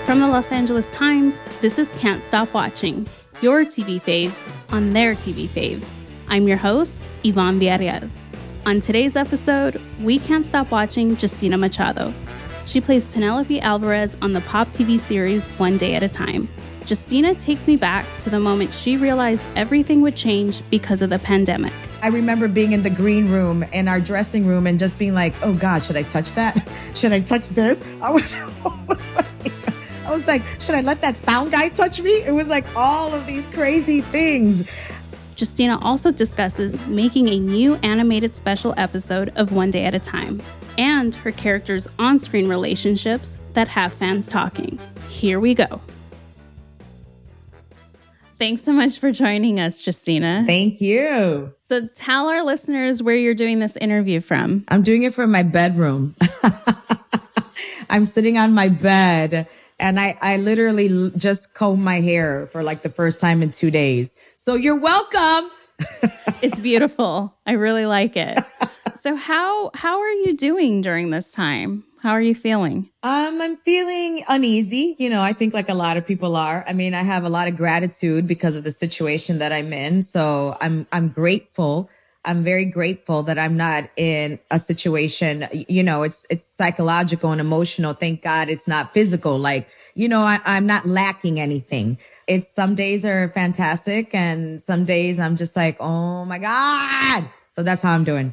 From the Los Angeles Times, this is Can't Stop Watching, your TV faves on their TV faves. I'm your host, Yvonne Villarreal. On today's episode, we can't stop watching Justina Machado. She plays Penelope Alvarez on the Pop TV series One Day at a Time. Justina takes me back to the moment she realized everything would change because of the pandemic. I remember being in the green room in our dressing room and just being like, oh God, should I touch that? Should I touch this? I was like, should I let that sound guy touch me? It was like all of these crazy things. Justina also discusses making a new animated special episode of One Day at a Time and her characters' on-screen relationships that have fans talking. Here we go. Thanks so much for joining us, Justina. Thank you. So tell our listeners where you're doing this interview from. I'm doing it from my bedroom. I'm sitting on my bed and I literally just combed my hair for like the first time in 2 days. So you're welcome. It's beautiful. I really like it. So how are you doing during this time? How are you feeling? I'm feeling uneasy. I think like a lot of people are. I mean, I have a lot of gratitude because of the situation that I'm in. So I'm grateful. I'm very grateful that I'm not in a situation, it's psychological and emotional. Thank God it's not physical. Like, I'm not lacking anything. Some days are fantastic and some days I'm just like, oh my God. So that's how I'm doing.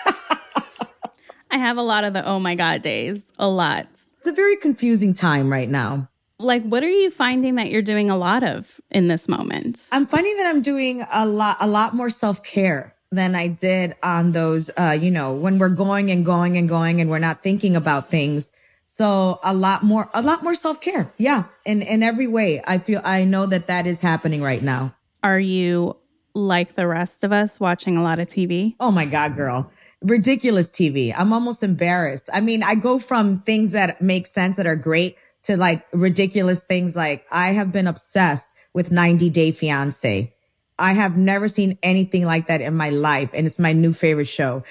I have a lot of the oh my God days, a lot. It's a very confusing time right now. Like, what are you finding that you're doing a lot of in this moment? I'm finding that I'm doing a lot more self-care than I did on those, when we're going and we're not thinking about things. So a lot more self-care. Yeah. In every way. I know that is happening right now. Are you like the rest of us watching a lot of TV? Oh my God, girl. Ridiculous TV. I'm almost embarrassed. I mean, I go from things that make sense that are great to like ridiculous things. Like I have been obsessed with 90 Day Fiancé. I have never seen anything like that in my life. And it's my new favorite show.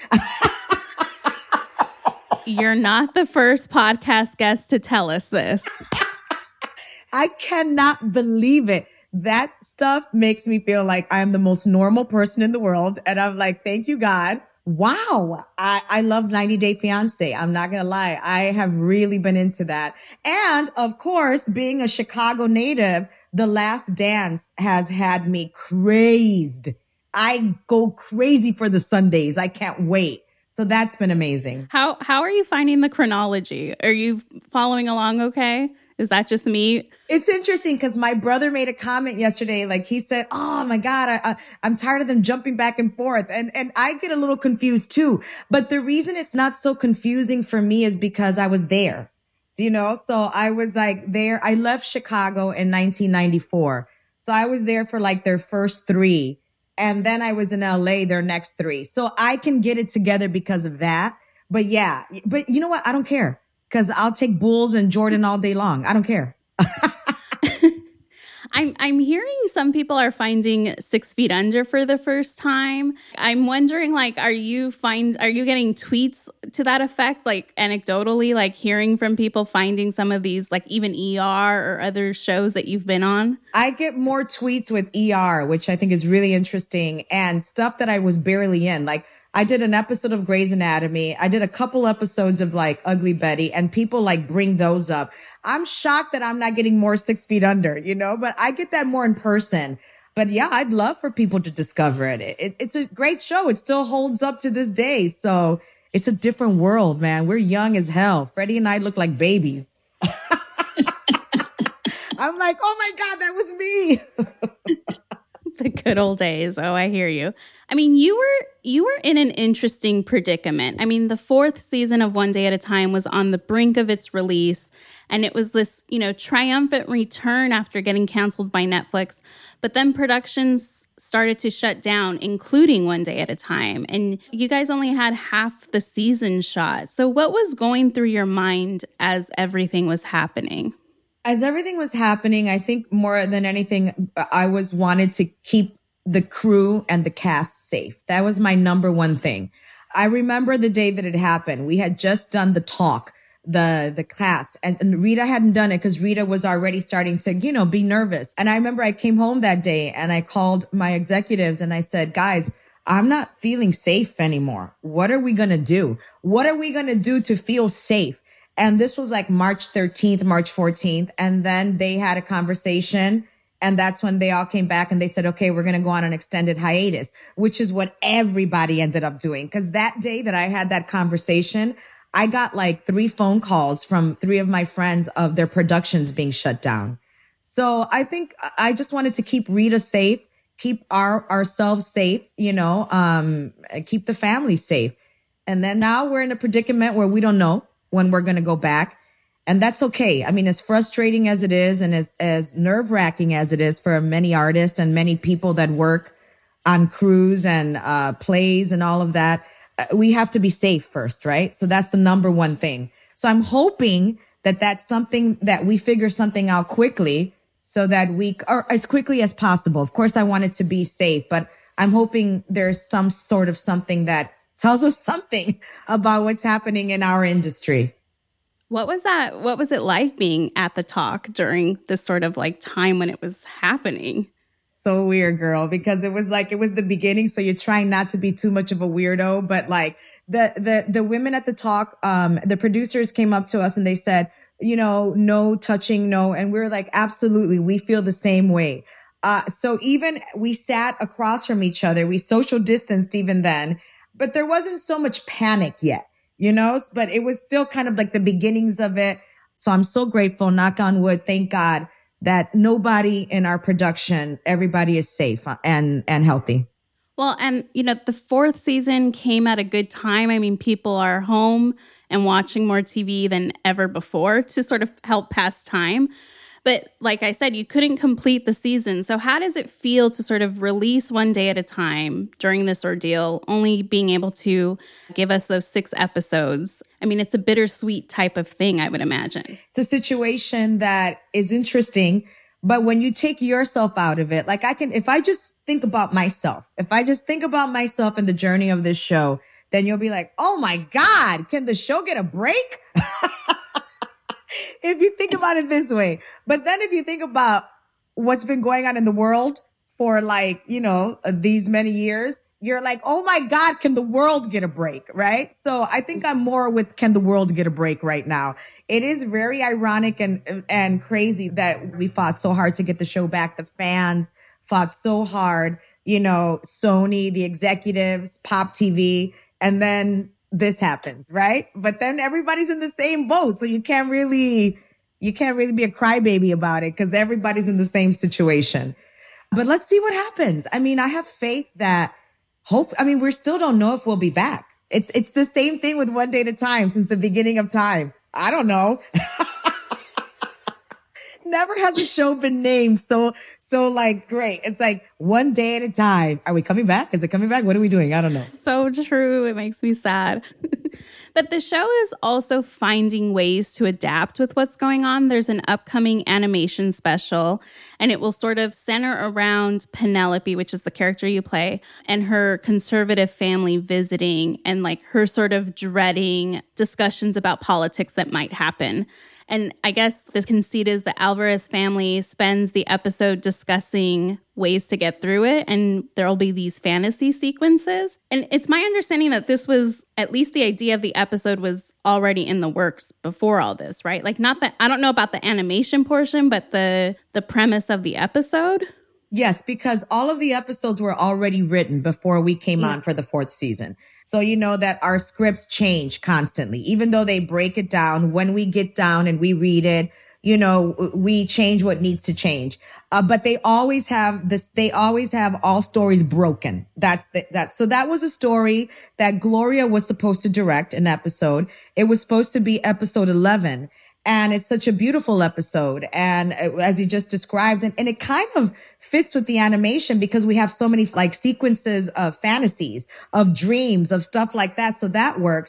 You're not the first podcast guest to tell us this. I cannot believe it. That stuff makes me feel like I'm the most normal person in the world. And I'm like, thank you, God. Wow. I love 90 Day Fiancé. I'm not going to lie. I have really been into that. And of course, being a Chicago native, The Last Dance has had me crazed. I go crazy for the Sundays. I can't wait. So that's been amazing. How are you finding the chronology? Are you following along okay? Is that just me? It's interesting because my brother made a comment yesterday. Like he said, oh my God, I'm tired of them jumping back and forth. And I get a little confused too. But the reason it's not so confusing for me is because I was there, So I was like there. I left Chicago in 1994. So I was there for like their first 3. And then I was in LA, their next 3. So I can get it together because of that. But yeah, but you know what? I don't care. Because I'll take Bulls and Jordan all day long. I don't care. I'm hearing some people are finding 6 Feet Under for the first time. I'm wondering, like, are you getting tweets to that effect, like anecdotally, like hearing from people finding some of these, like even ER or other shows that you've been on? I get more tweets with ER, which I think is really interesting, and stuff that I was barely in. Like I did an episode of Grey's Anatomy. I did a couple episodes of like Ugly Betty, and people like bring those up. I'm shocked that I'm not getting more 6 Feet Under, but I get that more in person. But yeah, I'd love for people to discover it. It's a great show. It still holds up to this day. So it's a different world, man. We're young as hell. Freddie and I look like babies. I'm like, oh my God, that was me. The good old days. Oh, I hear you. I mean, you were in an interesting predicament. I mean, the 4th season of One Day at a Time was on the brink of its release, and it was this, triumphant return after getting canceled by Netflix. But then productions started to shut down, including One Day at a Time, and you guys only had half the season shot. So what was going through your mind as everything was happening? As everything was happening, I think more than anything, I wanted to keep the crew and the cast safe. That was my number one thing. I remember the day that it happened. We had just done the talk the cast. And Rita hadn't done it because Rita was already starting to, be nervous. And I remember I came home that day and I called my executives and I said, guys, I'm not feeling safe anymore. What are we going to do? What are we going to do to feel safe? And this was like March 13th, March 14th. And then they had a conversation. And that's when they all came back and they said, okay, we're going to go on an extended hiatus, which is what everybody ended up doing. Because that day that I had that conversation, I got like 3 phone calls from 3 of my friends of their productions being shut down. So I think I just wanted to keep Rita safe, keep ourselves safe, keep the family safe. And then now we're in a predicament where we don't know when we're going to go back. And that's okay. I mean, as frustrating as it is and as nerve-wracking as it is for many artists and many people that work on crews and plays and all of that, we have to be safe first, right? So that's the number one thing. So I'm hoping that that's something that we figure something out quickly so that or as quickly as possible. Of course, I want it to be safe, but I'm hoping there's some sort of something that tells us something about what's happening in our industry. What was that? What was it like being at the talk during this sort of like time when it was happening? So weird, girl, because it was the beginning. So you're trying not to be too much of a weirdo, but like the women at the talk, the producers came up to us and they said, no touching, no. And we were like, absolutely. We feel the same way. So even we sat across from each other, we social distanced even then, but there wasn't so much panic yet. But it was still kind of like the beginnings of it. So I'm so grateful, knock on wood, thank God, that nobody in our production, everybody is safe and healthy. Well, and, the 4th season came at a good time. I mean, people are home and watching more TV than ever before to sort of help pass time. But like I said, you couldn't complete the season. So how does it feel to sort of release one day at a time during this ordeal, only being able to give us those 6 episodes? I mean, it's a bittersweet type of thing, I would imagine. It's a situation that is interesting. But when you take yourself out of it, like if I just think about myself and the journey of this show, then you'll be like, oh my God, can the show get a break? If you think about it this way. But then if you think about what's been going on in the world for these many years, you're like, oh my God, can the world get a break? Right? So I think I'm more with can the world get a break right now. It is very ironic and crazy that we fought so hard to get the show back. The fans fought so hard, Sony, the executives, Pop TV, and then this happens, right? But then everybody's in the same boat. So you can't really be a crybaby about it because everybody's in the same situation. But let's see what happens. I mean, I have faith that we still don't know if we'll be back. It's the same thing with One Day at a Time since the beginning of time. I don't know. Never has a show been named so like great. It's like one day at a time. Are we coming back? Is it coming back? What are we doing? I don't know. So true. It makes me sad. But the show is also finding ways to adapt with what's going on. There's an upcoming animation special, and it will sort of center around Penelope, which is the character you play, and her conservative family visiting and like her sort of dreading discussions about politics that might happen. And I guess the conceit is the Alvarez family spends the episode discussing ways to get through it, and there'll be these fantasy sequences. And it's my understanding that this was, at least the idea of the episode was already in the works before all this, right? Like not that, I don't know about the animation portion, but the premise of the episode. Yes, because all of the episodes were already written before we came on for the 4th season. So you know that our scripts change constantly, even though they break it down. When we get down and we read it, we change what needs to change. But they always have this, they always have all stories broken. So that was a story that Gloria was supposed to direct an episode. It was supposed to be episode 11. And it's such a beautiful episode. And as you just described, and it kind of fits with the animation because we have so many like sequences of fantasies, of dreams, of stuff like that. So that works.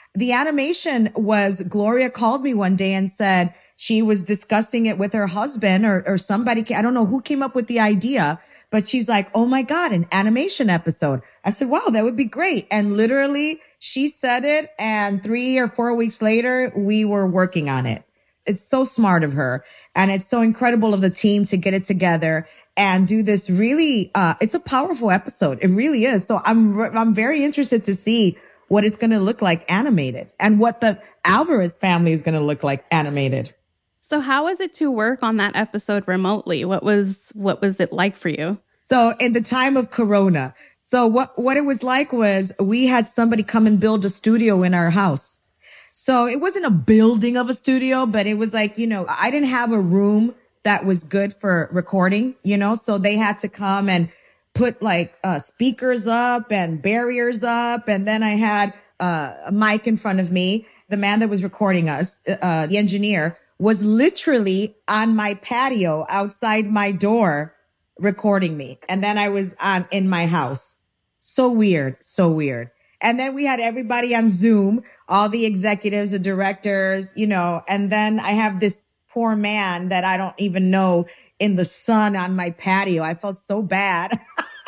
The animation was Gloria called me one day and said she was discussing it with her husband or somebody. I don't know who came up with the idea, but she's like, oh my God, an animation episode. I said, wow, that would be great. And literally she said it. And 3 or 4 weeks later, we were working on it. It's so smart of her. And it's so incredible of the team to get it together and do this really, it's a powerful episode. It really is. So I'm very interested to see what it's going to look like animated and what the Alvarez family is going to look like animated. So how was it to work on that episode remotely? What was it like for you? So in the time of Corona, so what it was like was we had somebody come and build a studio in our house. So it wasn't a building of a studio, but it was like, I didn't have a room that was good for recording, so they had to come and put like speakers up and barriers up. And then I had a mic in front of me. The man that was recording us, the engineer, was literally on my patio outside my door recording me. And then I was in my house. So weird. So weird. And then we had everybody on Zoom, all the executives, the directors, and then I have this poor man that I don't even know in the sun on my patio. I felt so bad.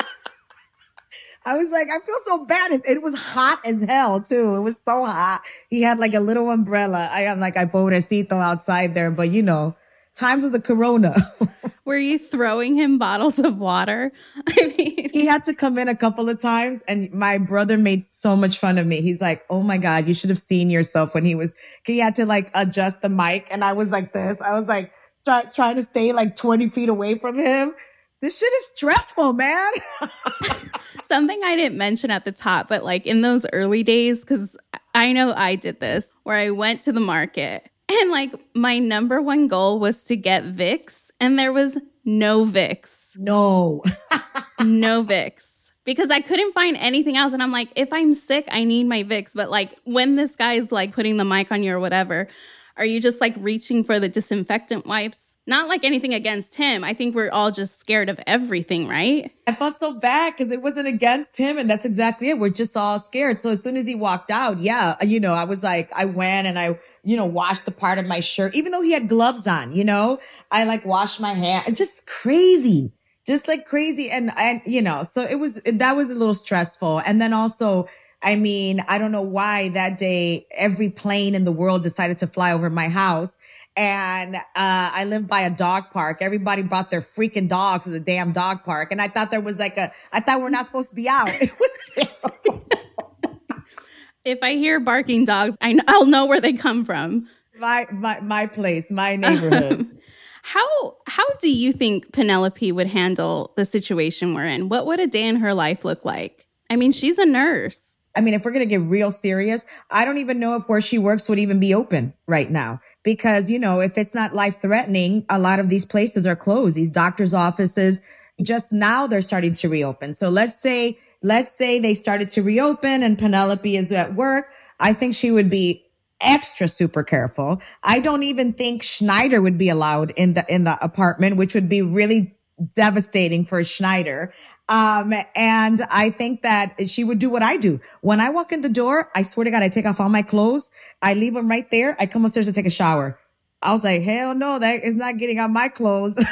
I was like, I feel so bad. It was hot as hell too. It was so hot. He had like a little umbrella. I am like, I pobrecito outside there, but times of the Corona. Were you throwing him bottles of water? I mean, he had to come in a couple of times and my brother made so much fun of me. He's like, oh my God, you should have seen yourself when he had to like adjust the mic. And I was like this. I was like trying to stay like 20 feet away from him. This shit is stressful, man. Something I didn't mention at the top, but like in those early days, because I know I did this, where I went to the market and like my number one goal was to get Vicks and there was no Vicks. No. No Vicks. Because I couldn't find anything else. And I'm like, if I'm sick, I need my Vicks. But like when this guy's like putting the mic on you or whatever, are you just like reaching for the disinfectant wipes? Not like anything against him. I think we're all just scared of everything, right? I felt so bad because it wasn't against him. And that's exactly it. We're just all scared. So as soon as he walked out, I was like, I went and I, washed the part of my shirt, even though he had gloves on, I like washed my hand. Just crazy, just like crazy. And so that was a little stressful. And then also, I don't know why that day, every plane in the world decided to fly over my house. And I live by a dog park. Everybody brought their freaking dogs to the damn dog park. And I thought there was I thought we're not supposed to be out. It was terrible. If I hear barking dogs, I'll know where they come from. My place, my neighborhood. How do you think Penelope would handle the situation we're in? What would a day in her life look like? I mean, she's a nurse. If we're going to get real serious, I don't even know if where she works would even be open right now. Because, if it's not life threatening, a lot of these places are closed. These doctors' offices, just now they're starting to reopen. So let's say they started to reopen and Penelope is at work. I think she would be extra super careful. I don't even think Schneider would be allowed in the apartment, which would be really devastating for Schneider. And I think that she would do what I do. When I walk in the door, I swear to God, I take off all my clothes. I leave them right there. I come upstairs to take a shower. I was like, hell no, that is not getting on my clothes.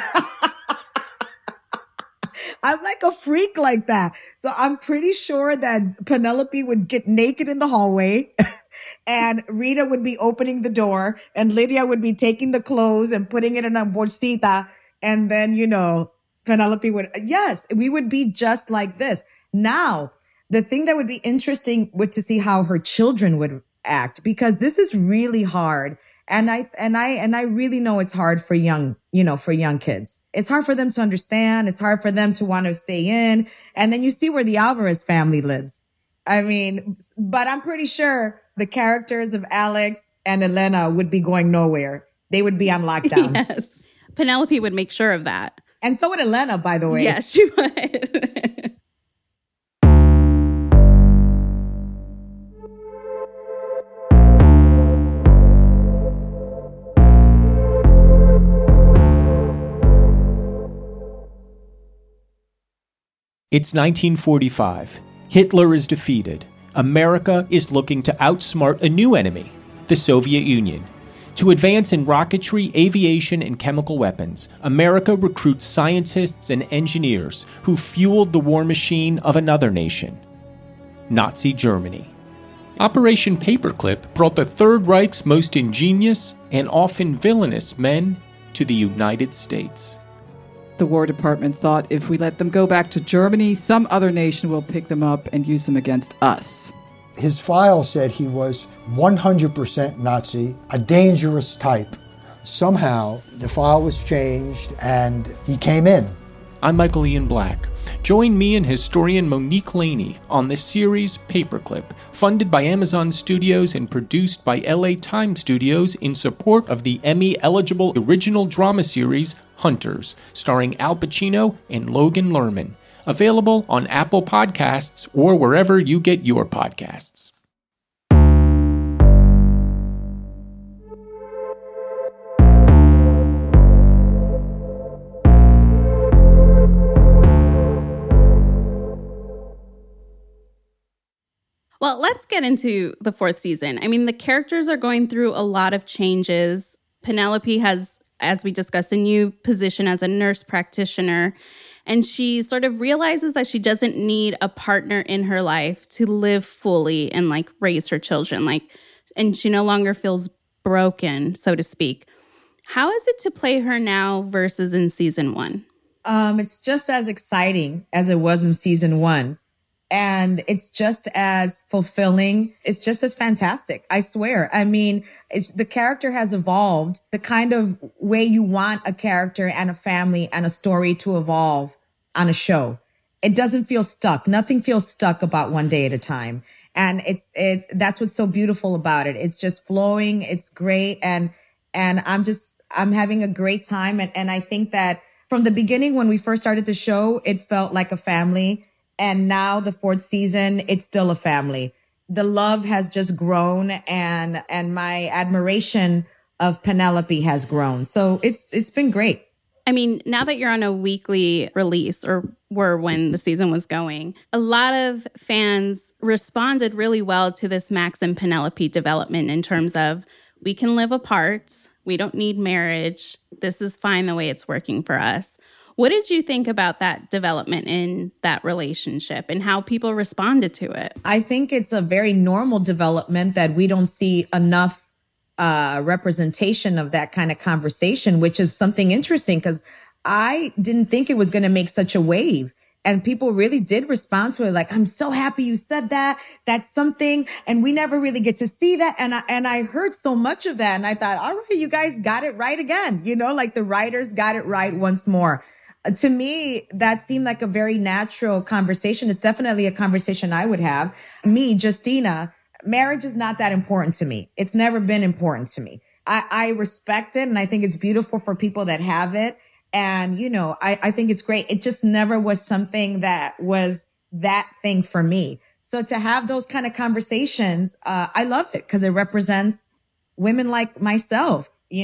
I'm like a freak like that. So I'm pretty sure that Penelope would get naked in the hallway and Rita would be opening the door and Lydia would be taking the clothes and putting it in a bolsita. And then, Penelope we would be just like this. Now, the thing that would be interesting would to see how her children would act, because this is really hard. And I really know it's hard for young kids. It's hard for them to understand. It's hard for them to want to stay in. And then you see where the Alvarez family lives. But I'm pretty sure the characters of Alex and Elena would be going nowhere. They would be on lockdown. Yes. Penelope would make sure of that. And so would Elena, by the way. Yes, she would. It's 1945. Hitler is defeated. America is looking to outsmart a new enemy, the Soviet Union. To advance in rocketry, aviation, and chemical weapons, America recruits scientists and engineers who fueled the war machine of another nation, Nazi Germany. Operation Paperclip brought the Third Reich's most ingenious and often villainous men to the United States. The War Department thought if we let them go back to Germany, some other nation will pick them up and use them against us. His file said he was 100% Nazi, a dangerous type. Somehow, the file was changed and he came in. I'm Michael Ian Black. Join me and historian Monique Laney on the series Paperclip, funded by Amazon Studios and produced by LA Times Studios in support of the Emmy-eligible original drama series Hunters, starring Al Pacino and Logan Lerman. Available on Apple Podcasts or wherever you get your podcasts. Well, let's get into the fourth season. I mean, the characters are going through a lot of changes. Penelope has, as we discussed, a new position as a nurse practitioner, and she sort of realizes that she doesn't need a partner in her life to live fully and raise her children. And she no longer feels broken, so to speak. How is it to play her now versus in season one? It's just as exciting as it was in season one. And it's just as fulfilling. It's just as fantastic. I swear. I mean, the character has evolved the kind of way you want a character and a family and a story to evolve on a show. It doesn't feel stuck. Nothing feels stuck about One Day at a Time. And that's what's so beautiful about it. It's just flowing. It's great. And I'm having a great time. And I think that from the beginning, when we first started the show, it felt like a family. And now the fourth season, it's still a family. The love has just grown and my admiration of Penelope has grown. So it's been great. I mean, now that you're on a weekly release, or were when the season was going, a lot of fans responded really well to this Max and Penelope development in terms of, we can live apart, we don't need marriage, this is fine the way it's working for us. What did you think about that development in that relationship and how people responded to it? I think it's a very normal development that we don't see enough representation of that kind of conversation, which is something interesting because I didn't think it was going to make such a wave. And people really did respond to it. Like, I'm so happy you said that. That's something. And we never really get to see that. And I heard so much of that. And I thought, all right, you guys got it right again. The writers got it right once more. To me, that seemed like a very natural conversation. It's definitely a conversation I would have. Me, Justina, marriage is not that important to me. It's never been important to me. I respect it, and I think it's beautiful for people that have it. And, I think it's great. It just never was something that was that thing for me. So to have those kind of conversations, I love it because it represents women like myself.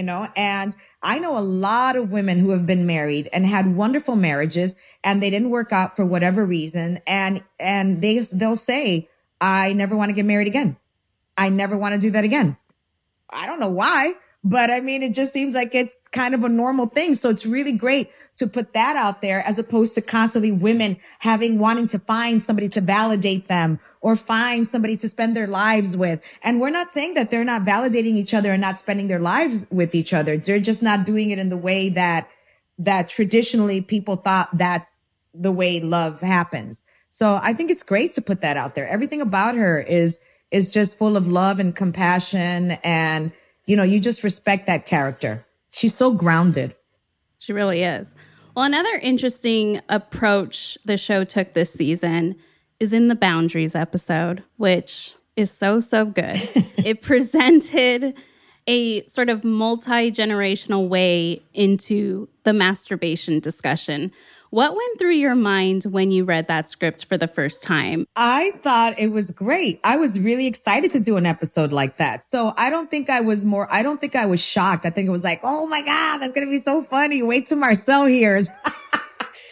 And I know a lot of women who have been married and had wonderful marriages and they didn't work out for whatever reason. And they'll say, I never want to get married again. I never want to do that again. I don't know why, but I mean, it just seems like it's kind of a normal thing. So it's really great to put that out there as opposed to constantly women wanting to find somebody to validate them or find somebody to spend their lives with. And we're not saying that they're not validating each other and not spending their lives with each other. They're just not doing it in the way that traditionally people thought that's the way love happens. So I think it's great to put that out there. Everything about her is just full of love and compassion. And, you just respect that character. She's so grounded. She really is. Well, another interesting approach the show took this season is in the Boundaries episode, which is so good. It presented a sort of multi-generational way into the masturbation discussion. What went through your mind when you read that script for the first time? I thought it was great. I was really excited to do an episode like that. So I don't think I was shocked. I think it was like, oh my God, that's going to be so funny. Wait till Marcel hears.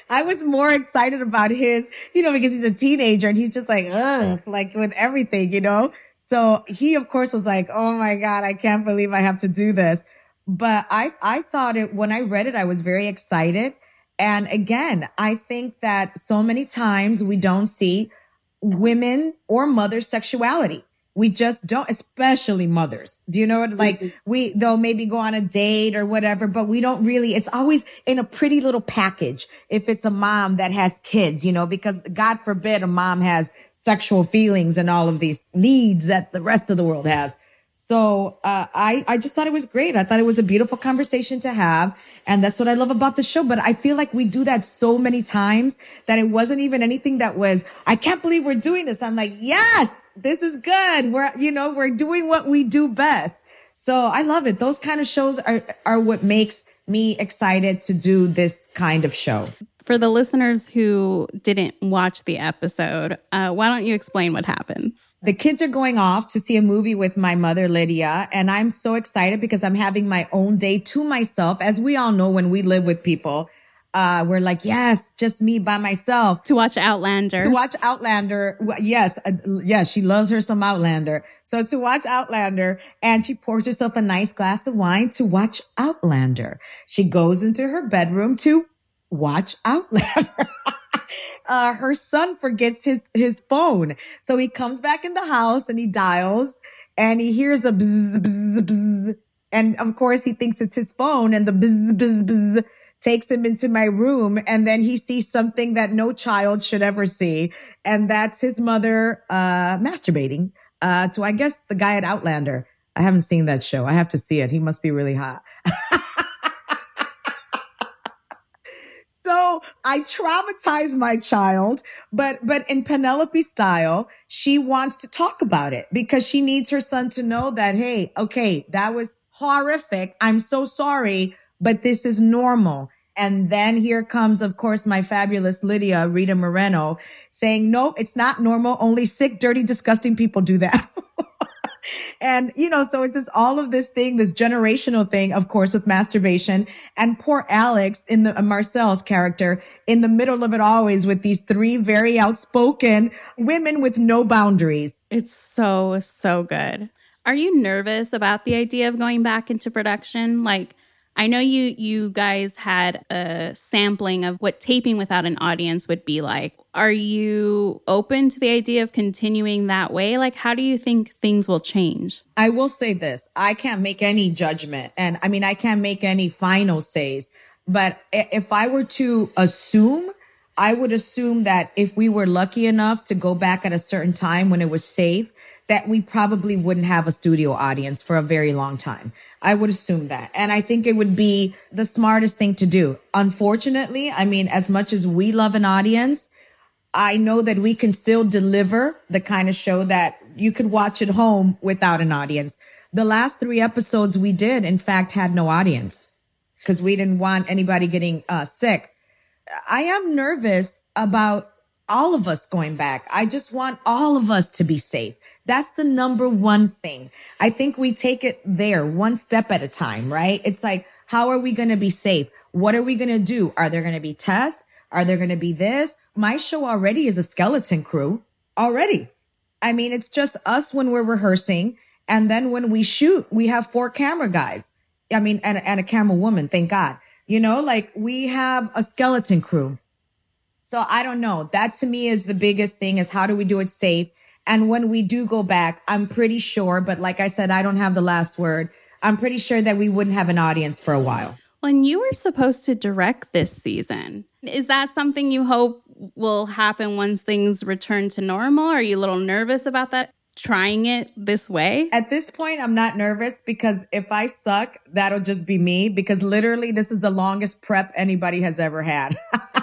I was more excited about his, because he's a teenager and he's just like, ugh, like with everything. So he, of course, was like, oh my God, I can't believe I have to do this. But I thought when I read it, I was very excited. And again, I think that so many times we don't see women or mothers' sexuality. We just don't, especially mothers. Do you know what? Like they'll maybe go on a date or whatever, but we don't really, it's always in a pretty little package. If it's a mom that has kids, because God forbid a mom has sexual feelings and all of these needs that the rest of the world has. So, I just thought it was great. I thought it was a beautiful conversation to have. And that's what I love about the show. But I feel like we do that so many times that it wasn't even anything that was, I can't believe we're doing this. I'm like, yes, this is good. We're doing what we do best. So I love it. Those kind of shows are what makes me excited to do this kind of show. For the listeners who didn't watch the episode, why don't you explain what happens? The kids are going off to see a movie with my mother, Lydia, and I'm so excited because I'm having my own day to myself. As we all know, when we live with people, we're like, yes, just me by myself. To watch Outlander. Yes. She loves her some Outlander. So to watch Outlander, and she pours herself a nice glass of wine to watch Outlander. She goes into her bedroom to watch Outlander. Her son forgets his phone. So he comes back in the house and he dials and he hears a bzz, bzz, bzz. And of course he thinks it's his phone, and the bzz, bzz, bzz takes him into my room. And then he sees something that no child should ever see. And that's his mother, masturbating, to, I guess, the guy at Outlander. I haven't seen that show. I have to see it. He must be really hot. So I traumatize my child, but in Penelope style, she wants to talk about it because she needs her son to know that, hey, okay, that was horrific. I'm so sorry, but this is normal. And then here comes, of course, my fabulous Lydia, Rita Moreno, saying, no, it's not normal. Only sick, dirty, disgusting people do that. And, so it's just all of this thing, this generational thing, of course, with masturbation. And poor Alex in the Marcel's character in the middle of it always with these three very outspoken women with no boundaries. It's so, so good. Are you nervous about the idea of going back into production? Like, I know you guys had a sampling of what taping without an audience would be like. Are you open to the idea of continuing that way? Like, how do you think things will change? I will say this. I can't make any judgment. And I mean, I can't make any final says. But if I were to assume, I would assume that if we were lucky enough to go back at a certain time when it was safe, that we probably wouldn't have a studio audience for a very long time. I would assume that. And I think it would be the smartest thing to do. Unfortunately, I mean, as much as we love an audience, I know that we can still deliver the kind of show that you could watch at home without an audience. The last 3 episodes we did, in fact, had no audience because we didn't want anybody getting sick. I am nervous about all of us going back. I just want all of us to be safe. That's the number one thing. I think we take it there one step at a time, right? It's like, how are we going to be safe? What are we going to do? Are there going to be tests? Are there going to be this? My show already is a skeleton crew already. I mean, it's just us when we're rehearsing. And then when we shoot, we have 4 camera guys. I mean, and a camera woman, thank God. Like we have a skeleton crew. So I don't know. That to me is the biggest thing, is how do we do it safe? And when we do go back, I'm pretty sure, but like I said, I don't have the last word. I'm pretty sure that we wouldn't have an audience for a while. When you were supposed to direct this season, is that something you hope will happen once things return to normal? Are you a little nervous about that, trying it this way? At this point, I'm not nervous because if I suck, that'll just be me, because literally this is the longest prep anybody has ever had.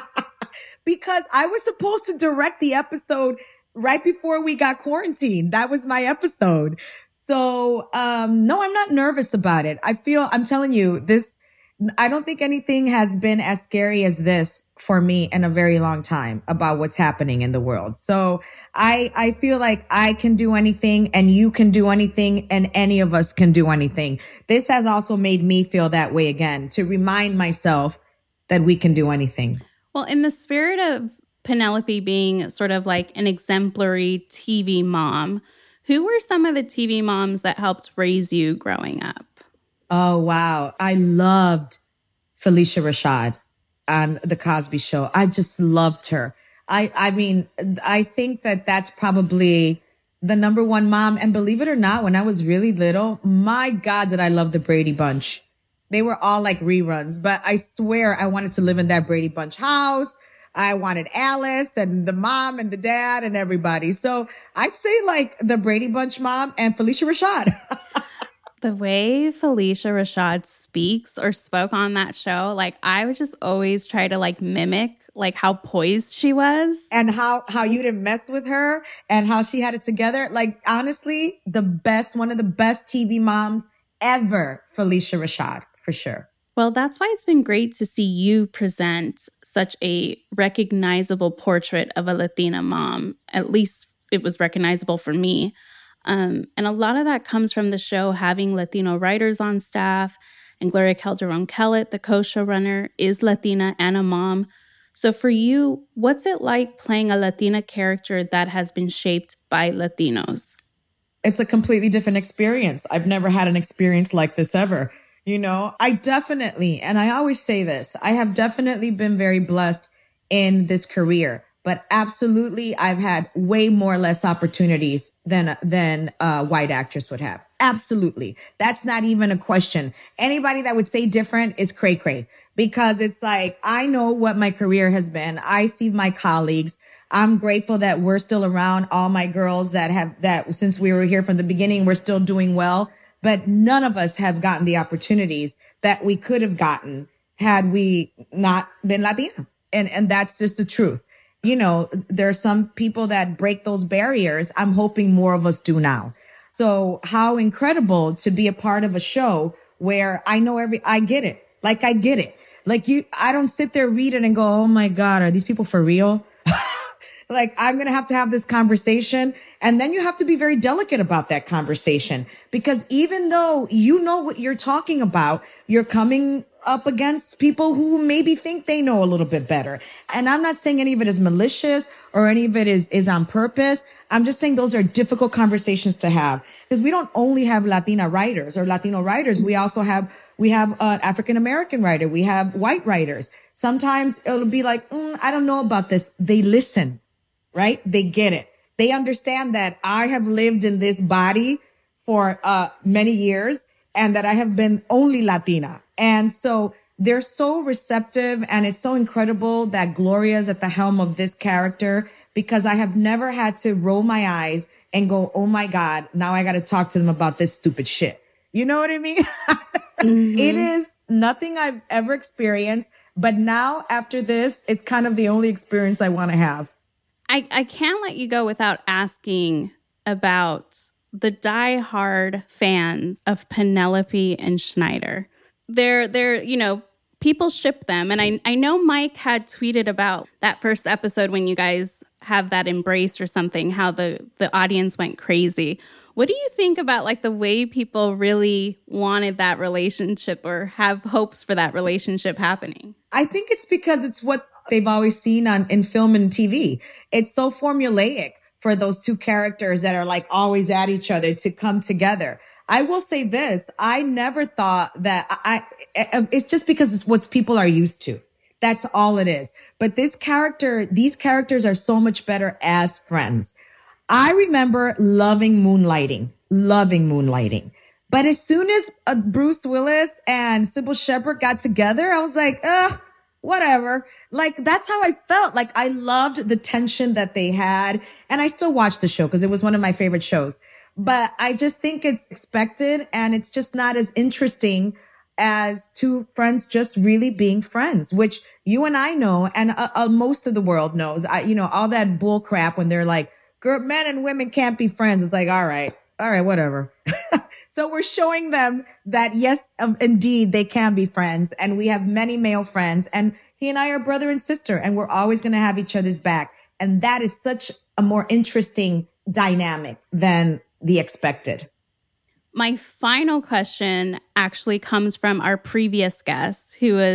Because I was supposed to direct the episode right before we got quarantined. That was my episode. So, no, I'm not nervous about it. I'm telling you, I don't think anything has been as scary as this for me in a very long time about what's happening in the world. So I feel like I can do anything and you can do anything and any of us can do anything. This has also made me feel that way again, to remind myself that we can do anything. Well, in the spirit of Penelope being sort of like an exemplary TV mom, who were some of the TV moms that helped raise you growing up? Oh, wow. I loved Felicia Rashad on The Cosby Show. I just loved her. I mean, I think that that's probably the number one mom. And believe it or not, when I was really little, my God, did I love the Brady Bunch. They were all like reruns, but I swear I wanted to live in that Brady Bunch house. I wanted Alice and the mom and the dad and everybody. So I'd say like the Brady Bunch mom and Felicia Rashad. The way Felicia Rashad speaks or spoke on that show, like I would just always try to like mimic like how poised she was. And how you didn't mess with her and how she had it together. Like honestly, one of the best TV moms ever, Felicia Rashad, for sure. Well, that's why it's been great to see you present such a recognizable portrait of a Latina mom. At least it was recognizable for me. And a lot of that comes from the show having Latino writers on staff. And Gloria Calderon-Kellett, the co-showrunner, is Latina and a mom. So for you, what's it like playing a Latina character that has been shaped by Latinos? It's a completely different experience. I've never had an experience like this ever. You know, I definitely, and I always say this, I have definitely been very blessed in this career, but absolutely I've had way more less opportunities than white actors would have. Absolutely. That's not even a question. Anybody that would say different is cray-cray, because it's like, I know what my career has been. I see my colleagues. I'm grateful that we're still around. All my girls that since we were here from the beginning, we're still doing well. But none of us have gotten the opportunities that we could have gotten had we not been Latina. And that's just the truth. You know, there are some people that break those barriers. I'm hoping more of us do now. So how incredible to be a part of a show where I know I get it. Like I get it. Like I don't sit there, read it and go, oh my God, are these people for real? Like, I'm going to have this conversation. And then you have to be very delicate about that conversation, because even though you know what you're talking about, you're coming up against people who maybe think they know a little bit better. And I'm not saying any of it is malicious or any of it is on purpose. I'm just saying those are difficult conversations to have, because we don't only have Latina writers or Latino writers. We also have an African-American writer. We have white writers. Sometimes it'll be like, I don't know about this. They listen. Right? They get it. They understand that I have lived in this body for many years and that I have been only Latina. And so they're so receptive, and it's so incredible that Gloria's at the helm of this character, because I have never had to roll my eyes and go, oh my God, now I got to talk to them about this stupid shit. You know what I mean? Mm-hmm. It is nothing I've ever experienced, but now after this, it's kind of the only experience I want to have. I can't let you go without asking about the diehard fans of Penelope and Schneider. They're people ship them. And I know Mike had tweeted about that first episode when you guys have that embrace or something, how the audience went crazy. What do you think about like the way people really wanted that relationship or have hopes for that relationship happening? I think it's because it's what they've always seen in film and TV. It's so formulaic for those two characters that are like always at each other to come together. I will say this. I never thought that it's just because it's what people are used to. That's all it is. But these characters are so much better as friends. I remember loving Moonlighting. But as soon as Bruce Willis and Sybil Shepherd got together, I was like, whatever. Like, that's how I felt. Like, I loved the tension that they had. And I still watch the show because it was one of my favorite shows. But I just think it's expected, and it's just not as interesting as two friends just really being friends, which you and I know, and most of the world knows. All that bull crap when they're like, men and women can't be friends. It's like, all right, whatever. So we're showing them that, yes, indeed, they can be friends. And we have many male friends, and he and I are brother and sister, and we're always going to have each other's back. And that is such a more interesting dynamic than the expected. My final question actually comes from our previous guest, who was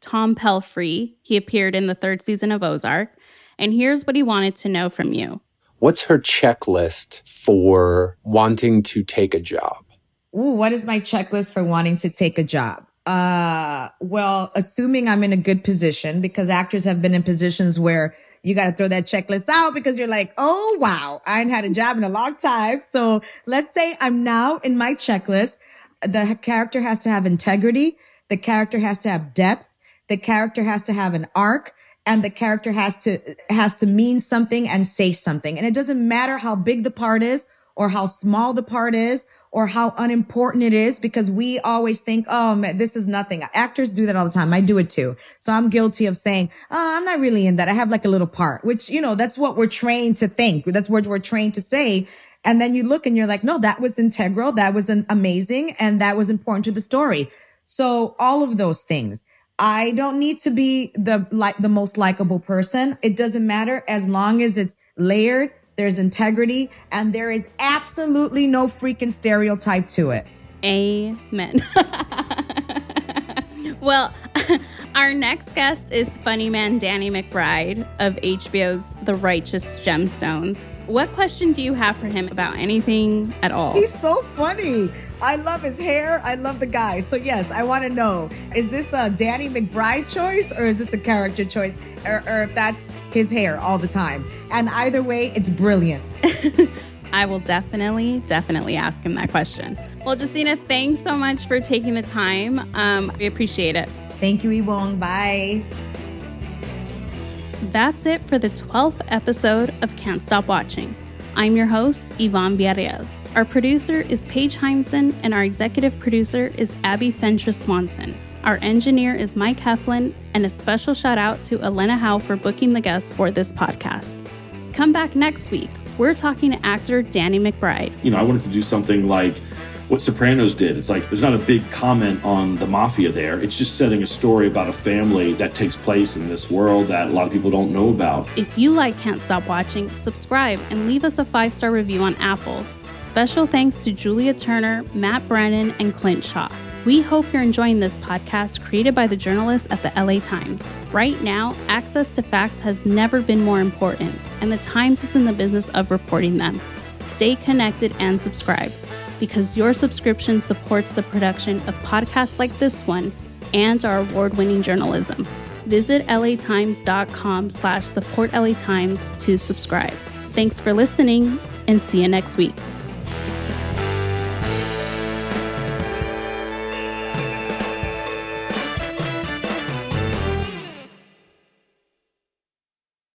Tom Pelphrey. He appeared in the 3rd season of Ozark. And here's what he wanted to know from you. What's her checklist for wanting to take a job? Ooh, what is my checklist for wanting to take a job? Well, assuming I'm in a good position, because actors have been in positions where you got to throw that checklist out because you're like, oh, wow, I ain't had a job in a long time. So let's say I'm now in my checklist. The character has to have integrity. The character has to have depth. The character has to have an arc. And the character has to mean something and say something. And it doesn't matter how big the part is or how small the part is or how unimportant it is, because we always think, oh, man, this is nothing. Actors do that all the time. I do it too. So I'm guilty of saying, oh, I'm not really in that. I have like a little part, which, you know, that's what we're trained to think. That's what we're trained to say. And then you look and you're like, no, that was integral. That was amazing. And that was important to the story. So all of those things. I don't need to be the most likable person. It doesn't matter as long as it's layered, there's integrity, and there is absolutely no freaking stereotype to it. Amen. Well, our next guest is funny man Danny McBride of HBO's The Righteous Gemstones. What question do you have for him about anything at all? He's so funny. I love his hair. I love the guy. So yes, I want to know, is this a Danny McBride choice or is this a character choice? Or if that's his hair all the time. And either way, it's brilliant. I will definitely ask him that question. Well, Justina, thanks so much for taking the time. We appreciate it. Thank you, Ewong. Bye. That's it for the 12th episode of Can't Stop Watching. I'm your host, Yvonne Villarreal. Our producer is Paige Heinzen, and our executive producer is Abby Fentress-Swanson. Our engineer is Mike Heflin, and a special shout out to Elena Howe for booking the guests for this podcast. Come back next week. We're talking to actor Danny McBride. You know, I wanted to do something like what Sopranos did. It's like there's not a big comment on the mafia there. It's just setting a story about a family that takes place in this world that a lot of people don't know about. If you like Can't Stop Watching, subscribe and leave us a 5-star review on Apple. Special thanks to Julia Turner, Matt Brennan, and Clint Shaw. We hope you're enjoying this podcast created by the journalists at the LA Times. Right now, access to facts has never been more important, and the Times is in the business of reporting them. Stay connected and subscribe, because your subscription supports the production of podcasts like this one and our award-winning journalism. Visit latimes.com/support LA Times to subscribe. Thanks for listening, and see you next week.